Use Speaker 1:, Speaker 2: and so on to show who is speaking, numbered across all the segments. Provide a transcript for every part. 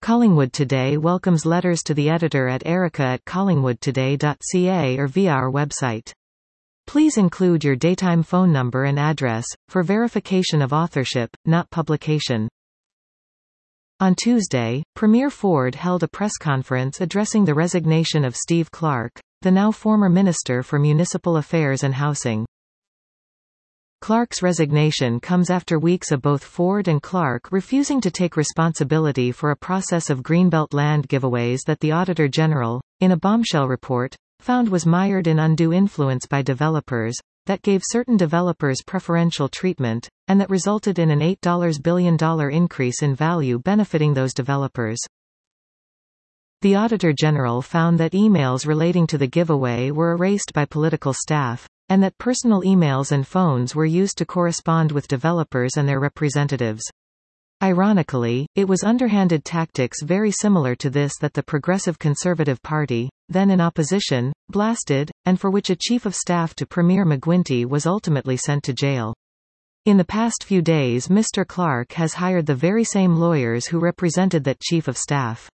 Speaker 1: Collingwood Today welcomes letters to the editor at erica@collingwoodtoday.ca or via our website. Please include your daytime phone number and address, for verification of authorship, not publication. On Tuesday, Premier Ford held a press conference addressing the resignation of Steve Clark, the now former Minister for Municipal Affairs and Housing. Clark's resignation comes after weeks of both Ford and Clark refusing to take responsibility for a process of Greenbelt land giveaways that the Auditor General, in a bombshell report, found was mired in undue influence by developers, that gave certain developers preferential treatment, and that resulted in an $8 billion increase in value benefiting those developers. The Auditor General found that emails relating to the giveaway were erased by political staff, and that personal emails and phones were used to correspond with developers and their representatives. Ironically, it was underhanded tactics very similar to this that the Progressive Conservative Party, then in opposition, blasted, and for which a chief of staff to Premier McGuinty was ultimately sent to jail. In the past few days, Mr. Clark has hired the very same lawyers who represented that chief of staff.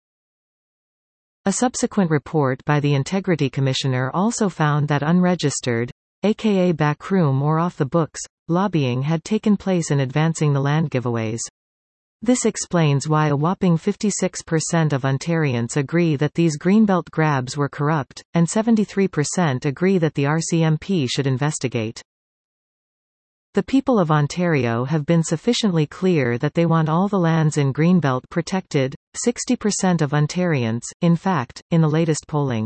Speaker 1: A subsequent report by the Integrity Commissioner also found that unregistered, aka backroom or off-the-books, lobbying had taken place in advancing the land giveaways. This explains why a whopping 56% of Ontarians agree that these Greenbelt grabs were corrupt, and 73% agree that the RCMP should investigate. The people of Ontario have been sufficiently clear that they want all the lands in Greenbelt protected, 60% of Ontarians, in fact, in the latest polling.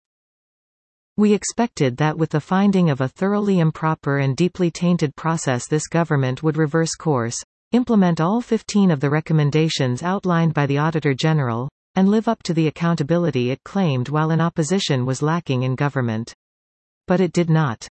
Speaker 1: We expected that with the finding of a thoroughly improper and deeply tainted process this government would reverse course, implement all 15 of the recommendations outlined by the Auditor General, and live up to the accountability it claimed while in opposition was lacking in government. But it did not.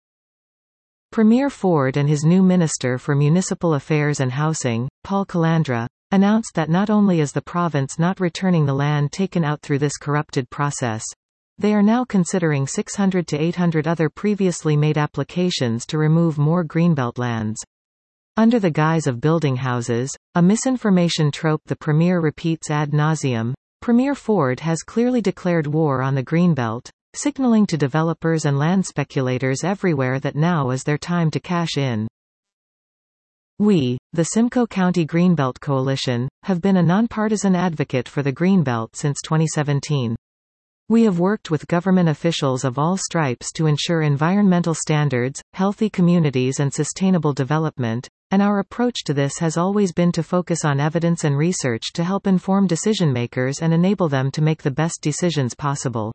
Speaker 1: Premier Ford and his new Minister for Municipal Affairs and Housing, Paul Calandra, announced that not only is the province not returning the land taken out through this corrupted process, they are now considering 600 to 800 other previously made applications to remove more Greenbelt lands. Under the guise of building houses, a misinformation trope the Premier repeats ad nauseum, Premier Ford has clearly declared war on the Greenbelt, signaling to developers and land speculators everywhere that now is their time to cash in. We, the Simcoe County Greenbelt Coalition, have been a nonpartisan advocate for the Greenbelt since 2017. We have worked with government officials of all stripes to ensure environmental standards, healthy communities and sustainable development, and our approach to this has always been to focus on evidence and research to help inform decision-makers and enable them to make the best decisions possible.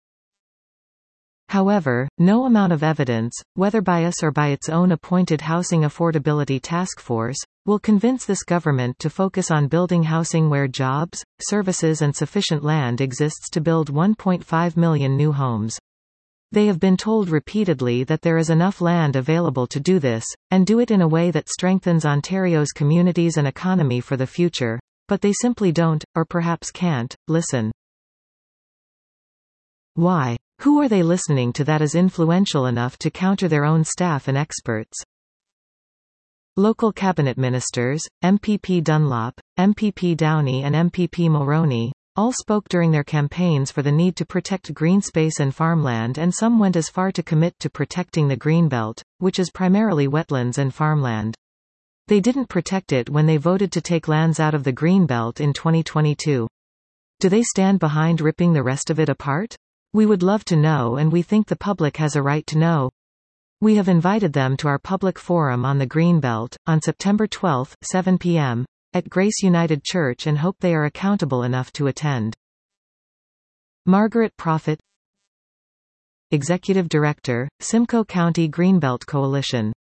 Speaker 1: However, no amount of evidence, whether by us or by its own appointed Housing Affordability Task Force, will convince this government to focus on building housing where jobs, services and sufficient land exists to build 1.5 million new homes. They have been told repeatedly that there is enough land available to do this, and do it in a way that strengthens Ontario's communities and economy for the future, but they simply don't, or perhaps can't, listen. Why? Who are they listening to that is influential enough to counter their own staff and experts? Local cabinet ministers, MPP Dunlop, MPP Downey and MPP Mulroney, all spoke during their campaigns for the need to protect green space and farmland, and some went as far to commit to protecting the Greenbelt, which is primarily wetlands and farmland. They didn't protect it when they voted to take lands out of the Greenbelt in 2022. Do they stand behind ripping the rest of it apart? We would love to know, and we think the public has a right to know. We have invited them to our public forum on the Greenbelt, on September 12, 7 p.m., at Grace United Church and hope they are accountable enough to attend. Margaret Prophet, Executive Director, Simcoe County Greenbelt Coalition.